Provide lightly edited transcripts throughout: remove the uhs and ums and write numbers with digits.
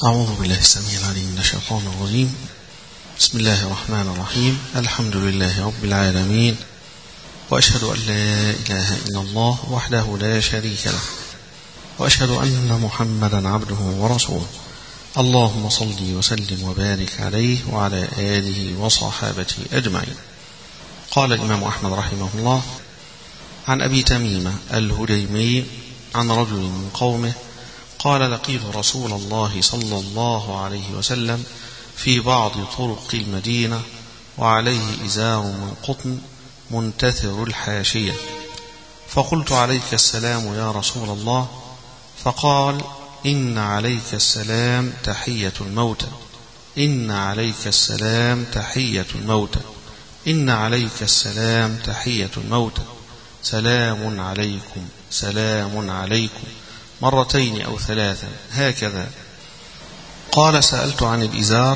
أعوذ بالله السميع العليم من الشيطان الرجيم. بسم الله الرحمن الرحيم. الحمد لله رب العالمين، وأشهد أن لا إله إلا الله وحده لا شريك له، وأشهد أن محمدا عبده ورسوله. اللهم صل وسلم وبارك عليه وعلى آله وصحابته أجمعين. قال الإمام أحمد رحمه الله: عن أبي تميمة الهديمي عن رجل من قومه قال: لقيت رسول الله صلى الله عليه وسلم في بعض طرق المدينة وعليه إزار من قطن منتثر الحاشية، فقلت: عليك السلام يا رسول الله. فقال: إن عليك السلام تحية الموتى، إن عليك السلام تحية الموتى، إن عليك السلام تحية الموتى، سلام عليكم سلام عليكم، مرتين أو ثلاثا هكذا. قال: سألت عن الإزار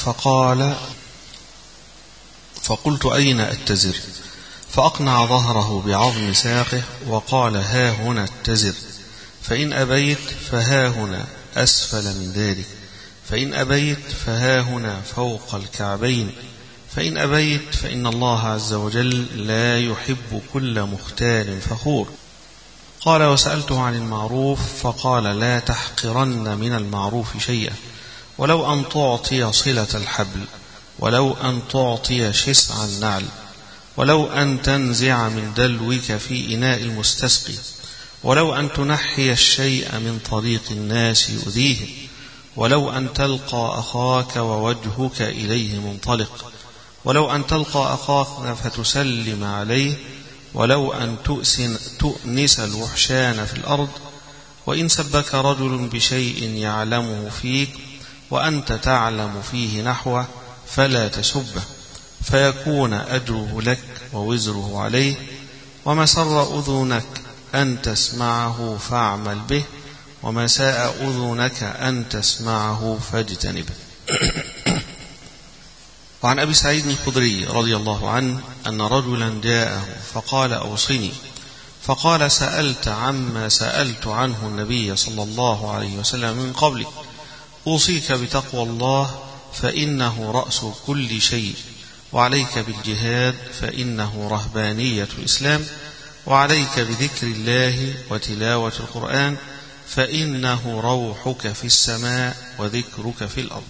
فقلت: أين أتزر؟ فأقنع ظهره بعظم ساقه وقال: ها هنا اتزر، فإن أبيت فها هنا أسفل من ذلك، فإن أبيت فها هنا فوق الكعبين، فإن أبيت فإن الله عز وجل لا يحب كل مختال فخور. قال: وسألته عن المعروف فقال: لا تحقرن من المعروف شيئا، ولو أن تعطي صلة الحبل، ولو أن تعطي شسع النعل، ولو أن تنزع من دلوك في إناء المستسقي، ولو أن تنحي الشيء من طريق الناس يؤذيهم، ولو أن تلقى أخاك ووجهك إليه منطلق، ولو أن تلقى أخاك فتسلم عليه، ولو أن تؤنس الوحشان في الأرض، وإن سبك رجل بشيء يعلمه فيك وأنت تعلم فيه نحوه فلا تسبه، فيكون أجره لك ووزره عليه، وما سر أذنك أن تسمعه فاعمل به، وما ساء أذنك أن تسمعه فاجتنبه. وعن أبي سعيد الخدري رضي الله عنه أن رجلا جاءه فقال: أوصني. فقال: سألت عما سألت عنه النبي صلى الله عليه وسلم من قبلك، أوصيك بتقوى الله فإنه رأس كل شيء، وعليك بالجهاد فإنه رهبانية الإسلام، وعليك بذكر الله وتلاوة القرآن فإنه روحك في السماء وذكرك في الأرض.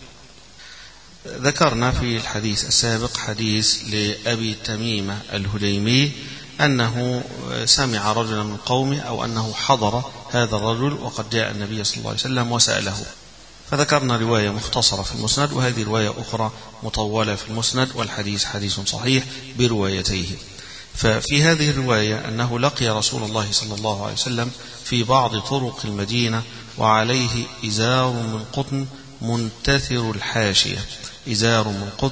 ذكرنا في الحديث السابق حديث لأبي تميمة الهديمي أنه سمع رجلا من قومه، أو أنه حضر هذا الرجل وقد جاء النبي صلى الله عليه وسلم وسأله، فذكرنا رواية مختصرة في المسند، وهذه رواية أخرى مطولة في المسند، والحديث حديث صحيح بروايتيه. ففي هذه الرواية أنه لقي رسول الله صلى الله عليه وسلم في بعض طرق المدينة وعليه إزار من قطن منتثر الحاشية، إزار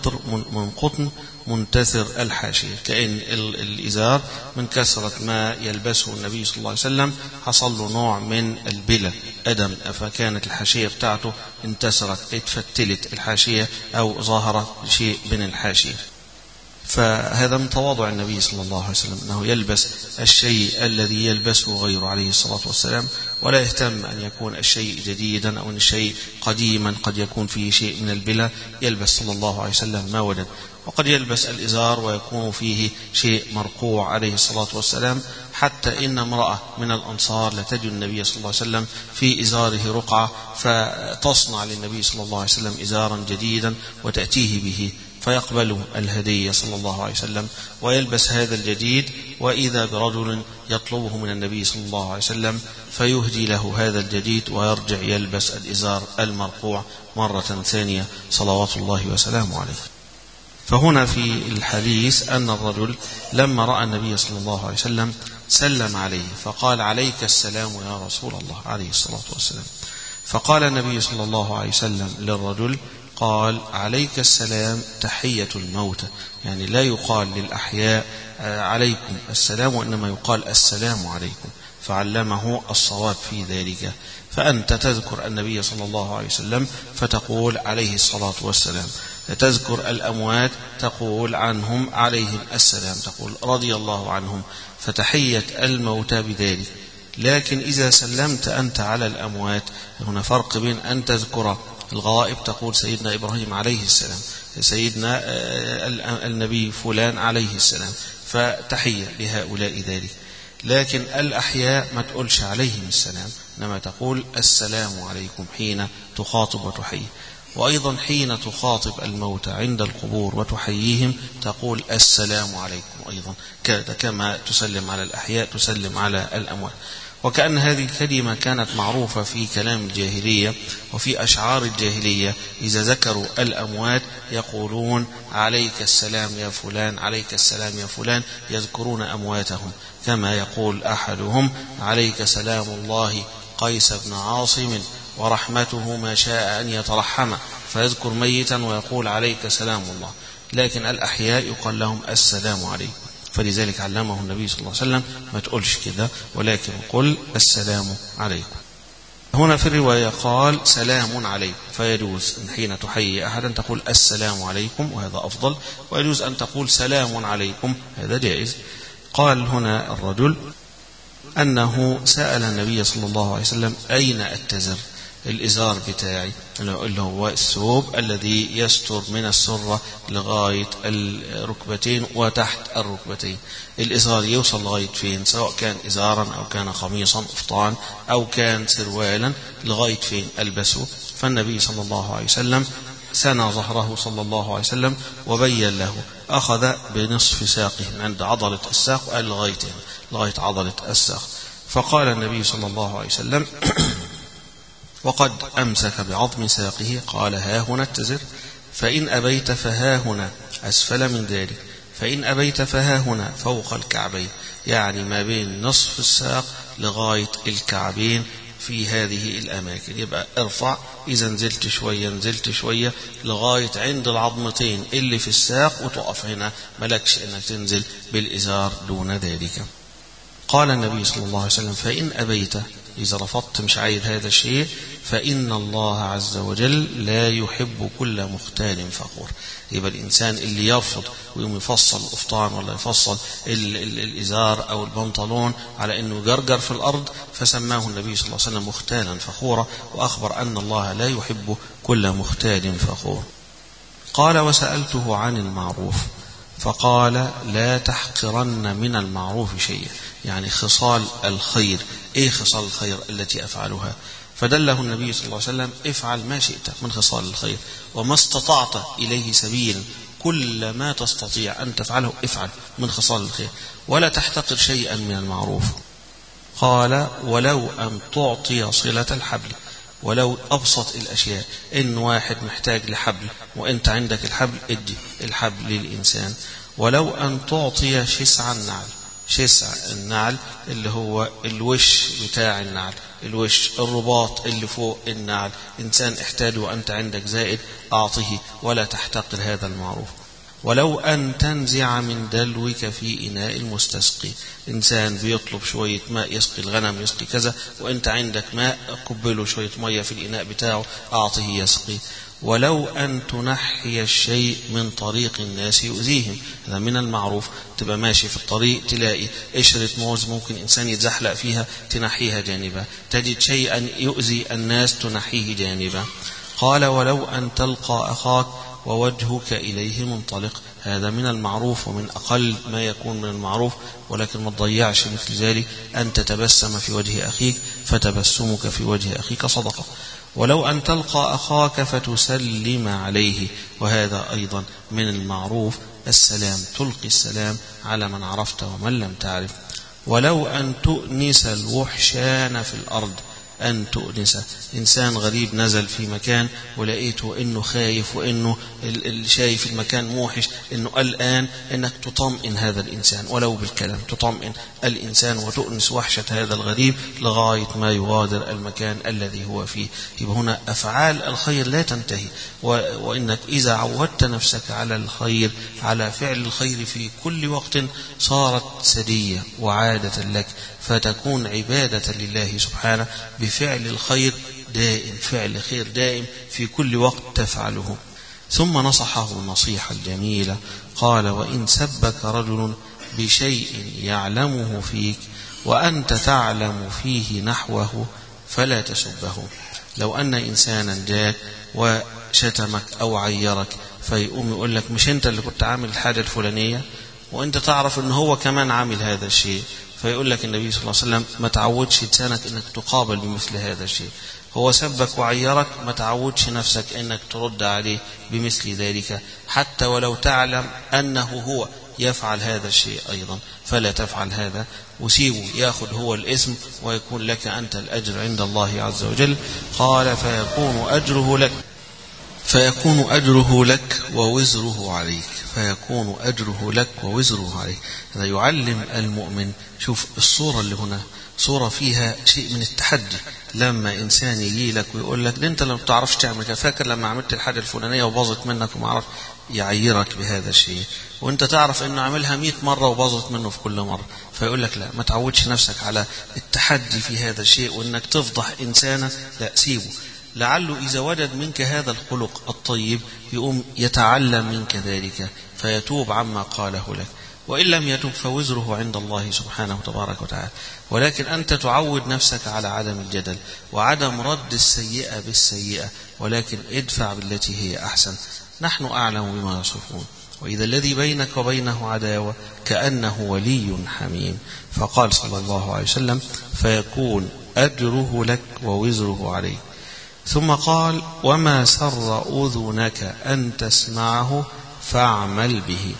من قطن منتثر الحاشية، كأن الإزار من كثرة ما يلبسه النبي صلى الله عليه وسلم حصل له نوع من البلة أدم، فكانت الحاشية بتاعته انتثرت، اتفتلت الحاشية أو ظهرت شيء من الحاشية. فهذا من تواضع النبي صلى الله عليه وسلم أنه يلبس الشيء الذي يلبسه غيره عليه الصلاة والسلام، ولا يهتم أن يكون الشيء جديدا أو أن الشيء قديما قد يكون فيه شيء من البلى، يلبس صلى الله عليه وسلم ما وجد. وقد يلبس الإزار ويكون فيه شيء مرقوع عليه الصلاة والسلام، حتى إن امرأة من الأنصار لتجد النبي صلى الله عليه وسلم في إزاره رقعة، فتصنع للنبي صلى الله عليه وسلم إزارا جديدا وتأتيه به، فيقبل الهدية صلى الله عليه وسلم ويلبس هذا الجديد، وإذا برجل يطلبه من النبي صلى الله عليه وسلم فيهدي له هذا الجديد ويرجع يلبس الإزار المرقوع مرة ثانية صلوات الله وسلامه عليه. فهنا في الحديث أن الرجل لما رأى النبي صلى الله عليه وسلم سلم عليه فقال: عليك السلام يا رسول الله عليه الصلاة والسلام. فقال النبي صلى الله عليه وسلم للرجل، قال: عليك السلام تحية الموتى، يعني لا يقال للأحياء عليكم السلام، وإنما يقال السلام عليكم، فعلمه الصواب في ذلك. فأنت تذكر النبي صلى الله عليه وسلم فتقول عليه الصلاة والسلام، تذكر الأموات تقول عنهم عليهم السلام، تقول رضي الله عنهم، فتحية الموتى بذلك. لكن إذا سلمت أنت على الأموات، هنا فرق بين أن تذكر الغائب تقول سيدنا إبراهيم عليه السلام، سيدنا النبي فلان عليه السلام، فتحية لهؤلاء ذلك. لكن الأحياء ما تقولش عليهم السلام، إنما تقول السلام عليكم حين تخاطب وتحيي. وأيضا حين تخاطب الموتى عند القبور وتحييهم تقول السلام عليكم أيضا، كما تسلم على الأحياء تسلم على الأموات. وكأن هذه الكلمة كانت معروفة في كلام الجاهلية وفي أشعار الجاهلية، إذا ذكروا الأموات يقولون عليك السلام يا فلان، عليك السلام يا فلان، يذكرون أمواتهم، كما يقول أحدهم عليك سلام الله قيس بن عاصم ورحمته ما شاء أن يترحم، فيذكر ميتا ويقول عليك سلام الله. لكن الأحياء يقال لهم السلام عليكم، فلذلك علمه النبي صلى الله عليه وسلم ما تقولش كده، ولكن قل السلام عليكم. هنا في الرواية قال سلام عليكم، فيجوز أن حين تحيي أحدا تقول السلام عليكم، وهذا أفضل، ويجوز أن تقول سلام عليكم، هذا جائز. قال هنا الرجل أنه سأل النبي صلى الله عليه وسلم أين أتزر، الإزار بتاعي اللي هو الثوب الذي يستر من السرة لغاية الركبتين وتحت الركبتين، الإزار يوصل لغاية فين، سواء كان إزارا أو كان قميصا قفطان أو كان سروالا، لغاية فين ألبسه. فالنبي صلى الله عليه وسلم سنى ظهره صلى الله عليه وسلم وبين له، أخذ بنصف ساقه من عند عضلة الساق وقال لغاية عضلة الساق. فقال النبي صلى الله عليه وسلم وقد أمسك بعظم ساقه، قال ها هنا اتزر، فإن أبيت فها هنا أسفل من ذلك، فإن أبيت فها هنا فوق الكعبين، يعني ما بين نصف الساق لغاية الكعبين في هذه الأماكن. يبقى ارفع، إذا نزلت شوية لغاية عند العظمتين اللي في الساق وتقف هنا، ملكش أنك تنزل بالإزار دون ذلك. قال النبي صلى الله عليه وسلم فإن أبيت، إذا رفضت مش عايز هذا الشيء، فإن الله عز وجل لا يحب كل مختال فخور. يبقى الإنسان اللي يرفض ويقوم يفصل القفطان ولا يفصل الإزار أو البنطلون على أنه جرجر في الأرض، فسماه النبي صلى الله عليه وسلم مختالا فخورا، وأخبر أن الله لا يحب كل مختال فخور. قال وسألته عن المعروف فقال لا تحقرن من المعروف شيئا، يعني خصال الخير. ايه خصال الخير التي افعلها؟ فدله النبي صلى الله عليه وسلم افعل ما شئت من خصال الخير، وما استطعت اليه سبيلا، كل ما تستطيع ان تفعله افعل من خصال الخير، ولا تحتقر شيئا من المعروف. قال ولو ان تعطي صلة الحبل، ولو أبسط الأشياء، إن واحد محتاج لحبل وإنت عندك الحبل، ادي الحبل للإنسان. ولو أن تعطي شسع النعل، شسع النعل اللي هو الوش بتاع النعل، الوش الرباط اللي فوق النعل، إنسان احتاج وأنت عندك زائد أعطيه، ولا تحتقر هذا المعروف. ولو أن تنزع من دلوك في إناء المستسقي، إنسان بيطلب شوية ماء يسقي الغنم يسقي كذا، وإنت عندك ماء قبله شوية مية في الإناء بتاعه أعطيه يسقي. ولو أن تنحي الشيء من طريق الناس يؤذيهم، هذا من المعروف. تبقى ماشي في الطريق تلاقي قشرة موز ممكن إنسان يتزحلق فيها، تنحيها جانبا، تجد شيئا يؤذي الناس تنحيه جانبا. قال ولو أن تلقى أخاك ووجهك إليه منطلق، هذا من المعروف ومن أقل ما يكون من المعروف، ولكن ما تضيعش مثل ذلك أن تتبسم في وجه أخيك، فتبسمك في وجه أخيك صدقة. ولو أن تلقى أخاك فتسلم عليه، وهذا أيضا من المعروف السلام، تلقي السلام على من عرفت ومن لم تعرف. ولو أن تؤنس الوحشان في الأرض، أن تؤنس إنسان غريب نزل في مكان ولقيته إنه خايف وإنه شايف المكان موحش، إنه قلقان، إنك تطمئن هذا الإنسان ولو بالكلام، تطمئن الإنسان وتؤنس وحشة هذا الغريب لغاية ما يغادر المكان الذي هو فيه. يبقى هنا أفعال الخير لا تنتهي، وإنك إذا عودت نفسك على الخير، على فعل الخير في كل وقت، صارت سدية وعادة لك، فتكون عبادة لله سبحانه بفعل الخير دائم، فعل خير دائم في كل وقت تفعله. ثم نصحه النصيحة الجميلة، قال وإن سبك رجل بشيء يعلمه فيك وأنت تعلم فيه نحوه فلا تسبه. لو أن إنسانا جاء وشتمك أو عيرك فيقوم يقول لك مش أنت اللي كنت عامل الحاجة الفلانية، وأنت تعرف أن هو كمان عامل هذا الشيء، فيقول لك النبي صلى الله عليه وسلم ما تعودش لسانك أنك تقابل بمثل هذا الشيء. هو سبك وعيرك، ما تعودش نفسك أنك ترد عليه بمثل ذلك، حتى ولو تعلم أنه هو يفعل هذا الشيء أيضا، فلا تفعل هذا وسيبه يأخذ هو الإثم ويكون لك أنت الأجر عند الله عز وجل. قال فيكون أجره لك ووزره عليك، فيكون أجره لك ووزره عليك. هذا يعلم المؤمن. شوف الصورة اللي هنا صورة فيها شيء من التحدي. لما إنسان يجي لك ويقول لك ده أنت لما بتعرفش تعمل كده، فاكر لما عملت الحاجة الفلانية وباظت منك وما عرف، يعيرك بهذا الشيء، وأنت تعرف أنه عملها 100 مرة وباظت منه في كل مرة، فيقول لك لا، ما تعودش نفسك على التحدي في هذا الشيء وأنك تفضح إنسانا، لا سيبه، لعله إذا وجد منك هذا الخلق الطيب يقوم يتعلم منك ذلك فيتوب عما قاله لك، وإن لم يتوب فوزره عند الله سبحانه وتبارك وتعالى. ولكن أنت تعود نفسك على عدم الجدل وعدم رد السيئة بالسيئة، ولكن ادفع بالتي هي أحسن. نحن أعلم بما يصفون، وإذا الذي بينك وبينه عداوة كأنه ولي حميم. فقال صلى الله عليه وسلم فيكون أجره لك ووزره عليك. ثم قال وما سر أذنك أن تسمعه فاعمل به،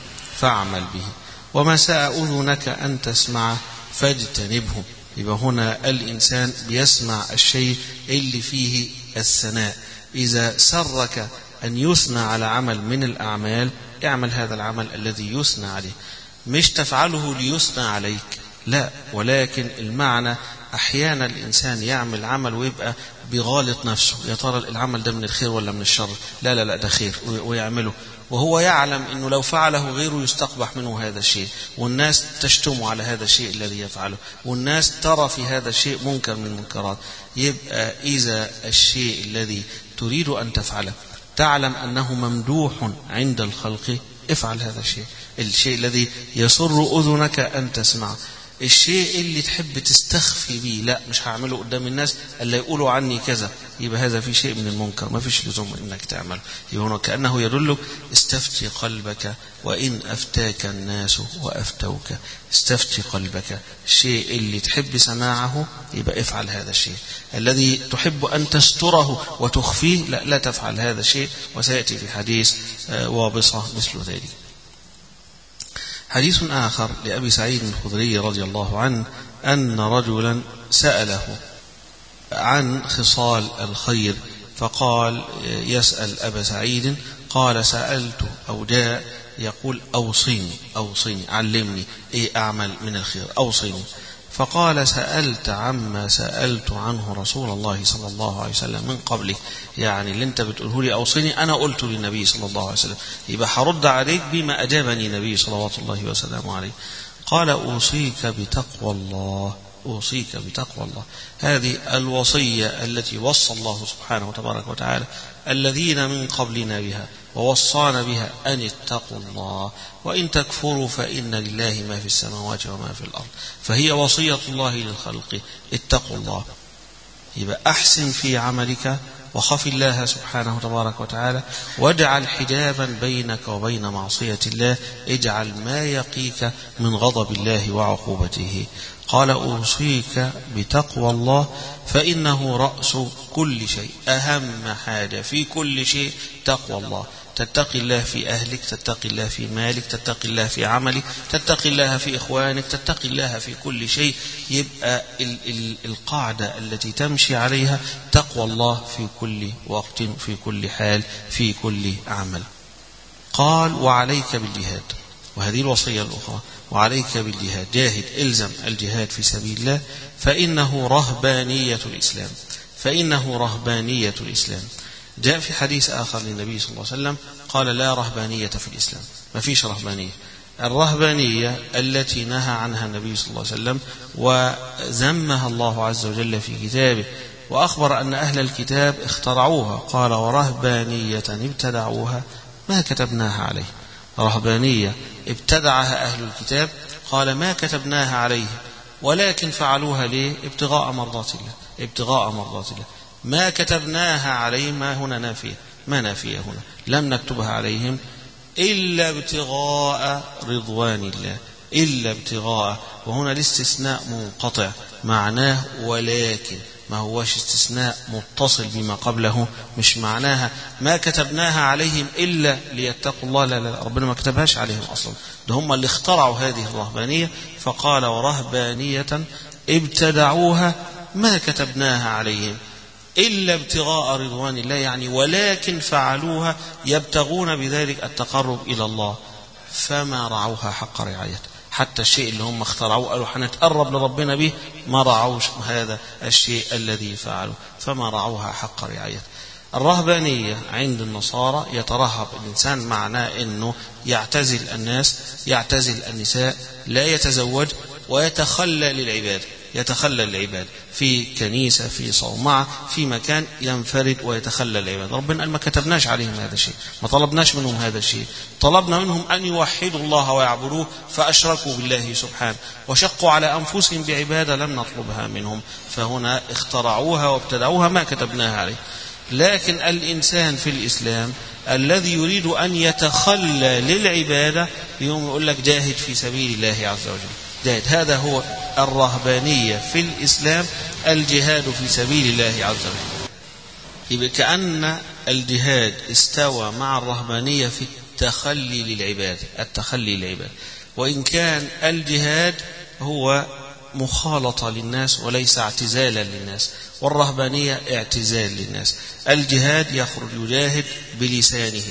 وما ساء أذنك أن تسمعه فاجتنبه. يبقى هنا الإنسان بيسمع الشيء اللي فيه الثناء. إذا سرك أن يثنى على عمل من الأعمال، اعمل هذا العمل الذي يثنى عليه، مش تفعله ليثنى عليك، لا، ولكن المعنى أحيانا الإنسان يعمل عمل ويبقى بغالط نفسه، يا ترى العمل ده من الخير ولا من الشر، لا ده خير، ويعمله وهو يعلم أنه لو فعله غيره يستقبح منه هذا الشيء، والناس تشتم على هذا الشيء الذي يفعله، والناس ترى في هذا الشيء منكر من المنكرات. يبقى إذا الشيء الذي تريد أن تفعله تعلم أنه ممدوح عند الخلق، افعل هذا الشيء الذي يسر أذنك أن تسمع. الشيء اللي تحب تستخفي به، لا مش هعمله قدام الناس اللي يقولوا عني كذا، يبقى هذا في شيء من المنكر، ما فيش لزوم انك تعمل. يبقى كأنه يدلك استفتي قلبك وإن أفتاك الناس وأفتوك. استفتي قلبك، الشيء اللي تحب سماعه يبقى افعل هذا الشيء، الذي تحب أن تستره وتخفيه لا تفعل هذا الشيء، وسيأتي في حديث وابصة مثل ذلك. حديث آخر لأبي سعيد الخدري رضي الله عنه أن رجلا سأله عن خصال الخير، فقال يسأل أبا سعيد، قال سألت أو جاء يقول أوصيني علمني إيه أعمل من الخير، أوصيني. فقال سألت عما سألت عنه رسول الله صلى الله عليه وسلم من قبله، يعني اللي انت بتقوله لي أوصيني أنا قلت للنبي صلى الله عليه وسلم، يبقى هرد عليك بما أجابني النبي صلوات الله وسلامه عليه. قال أوصيك بتقوى الله، أوصيك بتقوى الله. هذه الوصية التي وصى الله سبحانه وتبارك وتعالى الذين من قبلنا بها ووصانا بها أن اتقوا الله، وإن تكفروا فإن لله ما في السماوات وما في الأرض. فهي وصية الله للخلق، اتقوا الله. يبقى أحسن في عملك وخف الله سبحانه وتبارك وتعالى، واجعل حجابا بينك وبين معصية الله، اجعل ما يقيك من غضب الله وعقوبته. قال أوصيك بتقوى الله فإنه رأس كل شيء، أهم حاجة في كل شيء تقوى الله. تتقي الله في أهلك، تتقي الله في مالك، تتقي الله في عملك، تتقي الله في إخوانك، تتقي الله في كل شيء. يبقى القاعدة التي تمشي عليها تقوى الله في كل وقت، في كل حال، في كل عمل. قال وعليك بالجهاد، وهذه الوصية الأخرى، وعليك بالجهاد، جاهد، إلزم الجهاد في سبيل الله، فإنه رهبانية الإسلام. جاء في حديث آخر للنبي صلى الله عليه وسلم قال لا رهبانية في الإسلام، ما فيش رهبانية. الرهبانية التي نهى عنها النبي صلى الله عليه وسلم وذمها الله عز وجل في كتابه، وأخبر أن أهل الكتاب اخترعوها، قال ورهبانية ابتدعوها ما كتبناها عليه. رهبانية ابتدعها أهل الكتاب، قال ما كتبناها عليه، ولكن فعلوها ليه؟ ابتغاء مرضات الله. ما كتبناها عليهم، ما هنا نافية، ما نافية هنا، لم نكتبها عليهم إلا ابتغاء رضوان الله، إلا ابتغاء، وهنا الاستثناء منقطع معناه ولكن، ما هوش استثناء متصل بما قبله، مش معناها ما كتبناها عليهم إلا ليتقوا الله، لا لا، ربنا ما كتبهاش عليهم أصلا، ده هم اللي اخترعوا هذه الرهبانية. فقال ورهبانية ابتدعوها ما كتبناها عليهم إلا ابتغاء رضوان الله، يعني ولكن فعلوها يبتغون بذلك التقرب إلى الله، فما رعوها حق رعايته. حتى الشيء اللي هم اخترعوه قالوا حنتقرب لربنا به، ما رعوش هذا الشيء الذي فعلوا، فما رعوها حق رعايته. الرهبانية عند النصارى يترهب الإنسان، معناه أنه يعتزل الناس، يعتزل النساء، لا يتزوج، ويتخلى للعبادة، يتخلى العباد في كنيسة، في صومعة، في مكان ينفرد ويتخلى العباد. ربنا قال ما كتبناش عليهم هذا الشيء، ما طلبناش منهم هذا الشيء، طلبنا منهم أن يوحدوا الله ويعبدوه، فأشركوا بالله سبحانه وشقوا على أنفسهم بعبادة لم نطلبها منهم، فهنا اخترعوها وابتدعوها ما كتبناها عليه. لكن الإنسان في الإسلام الذي يريد أن يتخلى للعبادة يوم يقول لك جاهد في سبيل الله عز وجل، جاهد. هذا هو الرهبانية في الإسلام، الجهاد في سبيل الله عز وجل. يبقى كأن الجهاد استوى مع الرهبانية في التخلي للعباد، التخلي للعباد، وإن كان الجهاد هو مخالطة للناس وليس اعتزالا للناس، والرهبانية اعتزال للناس. الجهاد يخرج يجاهد بلسانه،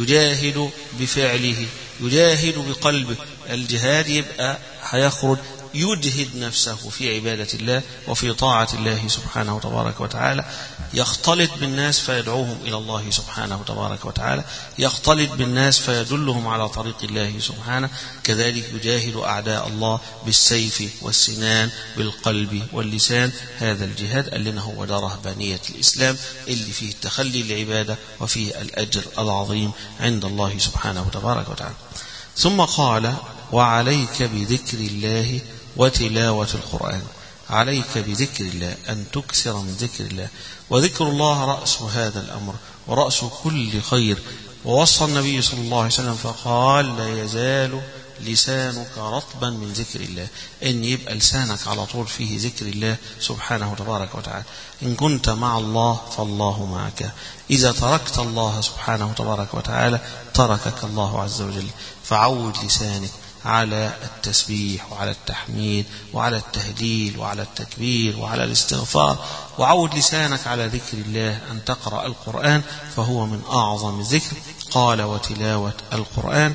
يجاهد بفعله، يجاهد بقلبه. الجهاد يبقى هيخرج يجهد نفسه في عبادة الله وفي طاعة الله سبحانه وتبارك وتعالى، يختلط بالناس فيدعوهم إلى الله سبحانه وتبارك وتعالى، يختلط بالناس فيدلهم على طريق الله سبحانه. كذلك يجاهد أعداء الله بالسيف والسنان، بالقلب واللسان. هذا الجهاد اللي هو ده رهبانية الإسلام، اللي فيه التخلي العبادة وفيه الأجر العظيم عند الله سبحانه وتبارك وتعالى. ثم قال وعليك بذكر الله وتلاوة القرآن. عليك بذكر الله، أن تكثر من ذكر الله، وذكر الله رأس هذا الأمر ورأس كل خير. ووصى النبي صلى الله عليه وسلم فقال لا يزال لسانك رطبا من ذكر الله، إن يبقى لسانك على طول فيه ذكر الله سبحانه وتبارك وتعالى. إن كنت مع الله فالله معك، إذا تركت الله سبحانه وتبارك وتعالى تركك الله عز وجل. فعود لسانك على التسبيح وعلى التحميد وعلى التهليل وعلى التكبير وعلى الاستغفار، وعود لسانك على ذكر الله، أن تقرأ القرآن فهو من أعظم الذكر. قال وتلاوة القرآن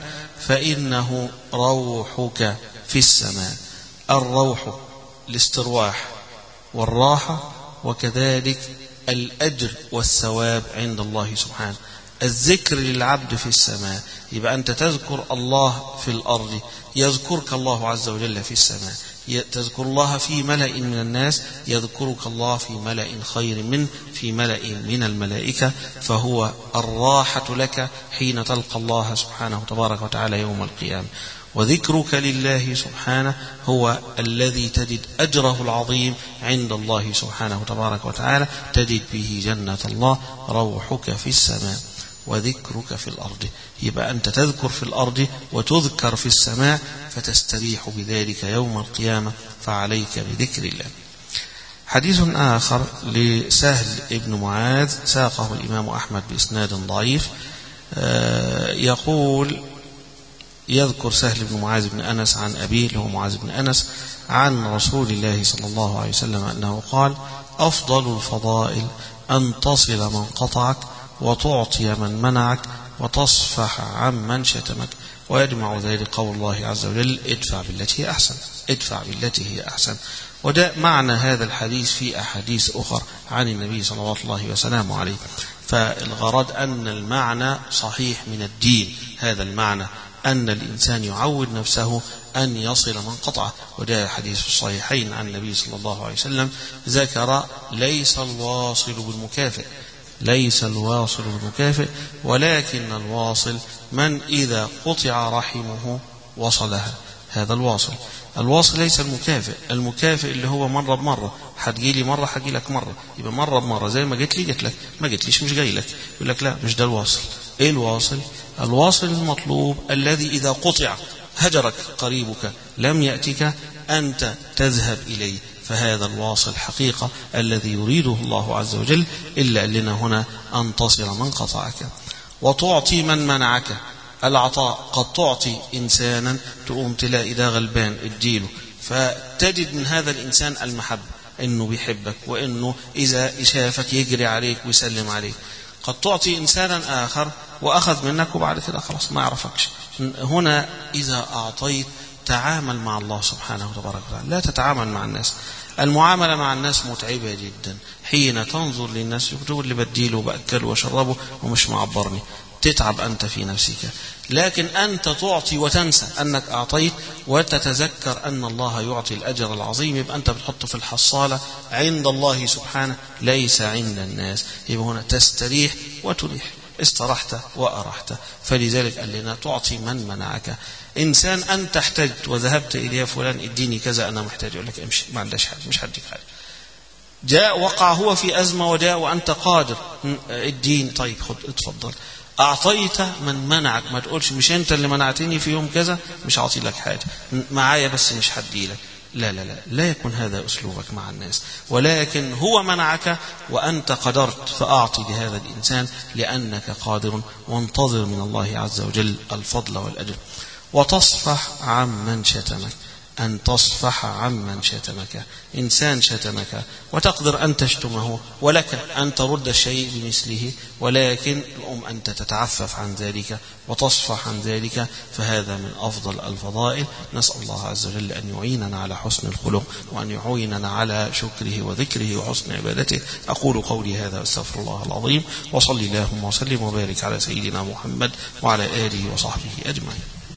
فإنه روحك في السماء. الروح الاسترواح والراحة، وكذلك الأجر والثواب عند الله سبحانه. الذكر للعبد في السماء، يبقى أنت تذكر الله في الأرض يذكرك الله عز وجل في السماء، تذكر الله في ملأ من الناس يذكرك الله في ملأ خير منه، في ملأ من الملائكة. فهو الراحة لك حين تلقى الله سبحانه تبارك وتعالى يوم القيامة. وذكرك لله سبحانه هو الذي تجد أجره العظيم عند الله سبحانه تبارك وتعالى، تجد به جنة الله. روحك في السماء وذكرك في الأرض، يبقى أنت تذكر في الأرض وتذكر في السماء، فتستريح بذلك يوم القيامة. فعليك بذكر الله. حديث آخر لسهل ابن معاذ ساقه الإمام أحمد بإسناد ضعيف، يقول يذكر سهل بن معاذ بن أنس عن أبيه له معاذ بن أنس عن رسول الله صلى الله عليه وسلم أنه قال أفضل الفضائل أن تصل من قطعك وتعطي من منعك وتصفح عمن شتمك. ويجمع ذلك قول الله عز وجل ادفع بالتي هي أحسن، ادفع بالتي هي أحسن. وده معنى هذا الحديث في أحاديث أخرى عن النبي صلى الله عليه وسلم عليه. فالغرض أن المعنى صحيح من الدين، هذا المعنى أن الإنسان يعود نفسه أن يصل من قطعه. وده حديث الصحيحين عن النبي صلى الله عليه وسلم ذكر ليس الواصل بالمكافئ، ليس الواصل بالمكافئ، ولكن الواصل من إذا قطع رحمه وصلها. هذا الواصل. الواصل ليس المكافئ. المكافئ اللي هو مرة بمرة، هتجيلي مرة هجي لك مرة، يبقى مرة بمرة، زي ما جيت لي جيت لك، ما جيتليش مش جاي لك. يقول لك لا، مش ده الواصل. ايه الواصل؟ الواصل المطلوب الذي إذا قطع هجرك قريبك لم يأتك أنت تذهب إليه، فهذا الواصل حقيقة الذي يريده الله عز وجل. إلا لنا هنا أن تصل من قطعك وتعطي من منعك. العطاء قد تعطي إنسانا تقوم تلاقي ده غلبان اديله، فتجد من هذا الإنسان المحبة، إنه بيحبك، وإنه إذا شافك يجري عليك ويسلم عليك. قد تعطي إنسانا آخر وأخذ منك وبعد كده خلاص ما يعرفكش. هنا إذا أعطيت تعامل مع الله سبحانه وتبارك وتعالى، لا تتعامل مع الناس. المعاملة مع الناس متعبة جدا، حين تنظر للناس يقول اللي بديله وبأكله وشربه ومش معبرني، تتعب أنت في نفسك. لكن أنت تعطي وتنسى أنك أعطيت وتتذكر أن الله يعطي الأجر العظيم، يبقى أنت بتحط في الحصالة عند الله سبحانه ليس عند الناس. يبقى هنا تستريح وتريح، استرحت وأرحت. فلذلك قال لنا تعطي من منعك. إنسان أنت احتجت وذهبت إليه، فلان اديني كذا أنا محتاج، يقول لك امشي ما عندش حاجة، مش هديك حاجة. جاء وقع هو في أزمة وجاء وأنت قادر، اديني، طيب خد اتفضل. أعطيت من منعك، ما تقولش مش أنت اللي منعتني في يوم كذا مش هعطي لك حاجة، معايا بس مش هدي لك. لا لا لا، لا يكون هذا أسلوبك مع الناس، ولكن هو منعك وأنت قدرت فأعطي لهذا الإنسان لأنك قادر، وانتظر من الله عز وجل الفضل والأجر. وتصفح عمن شتمك، أن تصفح عمن شتمك. إنسان شتمك وتقدر أن تشتمه ولك أن ترد الشيء بمثله، ولكن أنت تتعفف عن ذلك وتصفح عن ذلك، فهذا من أفضل الفضائل. نسأل الله عز وجل أن يعيننا على حسن الخلق، وأن يعيننا على شكره وذكره وحسن عبادته. أقول قولي هذا واستغفر الله العظيم، وصلي اللهم وسلم وبارك على سيدنا محمد وعلى آله وصحبه أجمعين.